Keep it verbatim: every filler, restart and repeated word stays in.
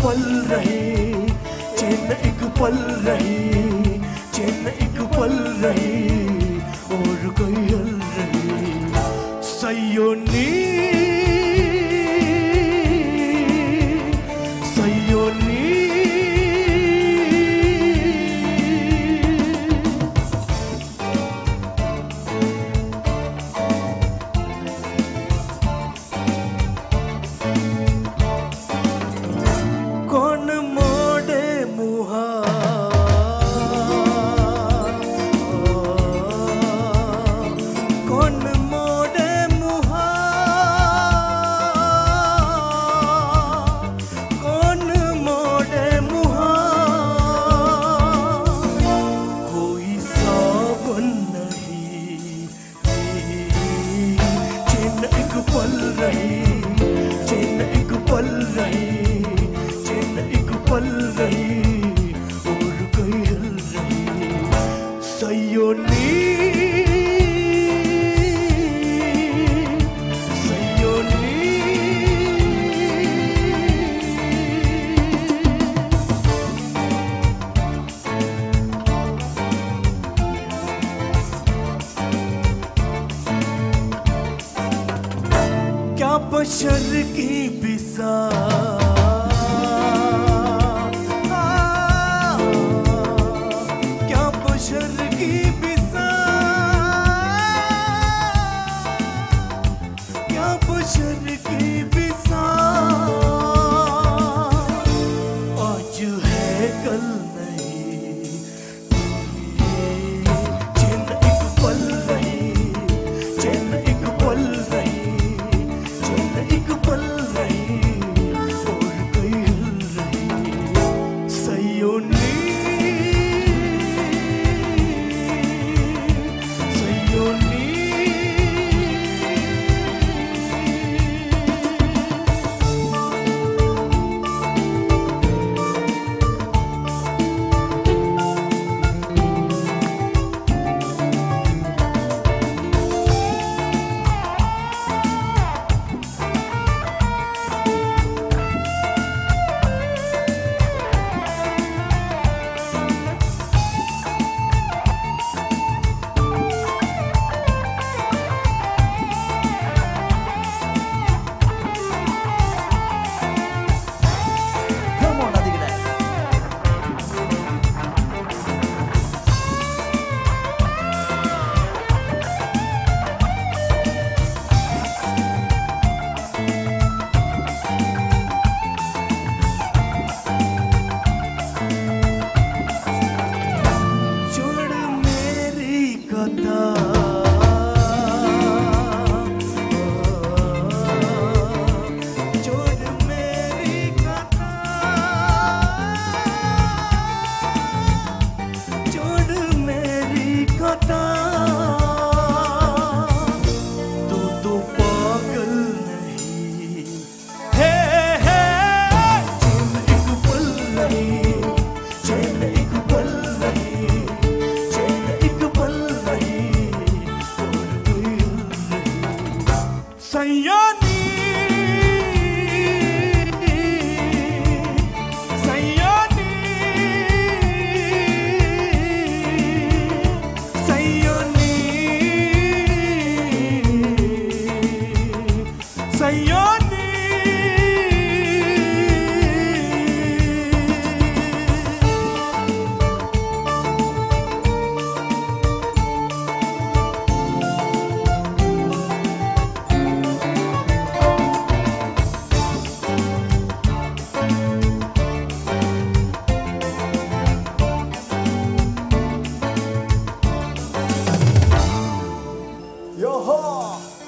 पल रही, चैन एक पल रही, चैन एक पल रही और कोई हल रही। सैयो नी सैयो नी कौन मोड़े मुहा, कौन मोड़े मुहा, कौन मोड़े मुहा, कोई सावन नहीं। चैन एक पल रही, चैन एक पल रही, एक पल रही और कोई हल रही। सैयो नी सैयो नी क्या बशर की बिसा, बशर की बिसा आज है कल नहीं। चैन एक पल रही, चैन एक पल रही, चैन एक पल रही और कोई हल रही। सैयो नी सैयो नी तू तो पागल नहीं है, है। चैन एक पल रही, चैन एक पल रही, चैन एक पल रही और कोई हल नहीं। सैया नी सैया नी सैया नी सैया नी। Yo ho!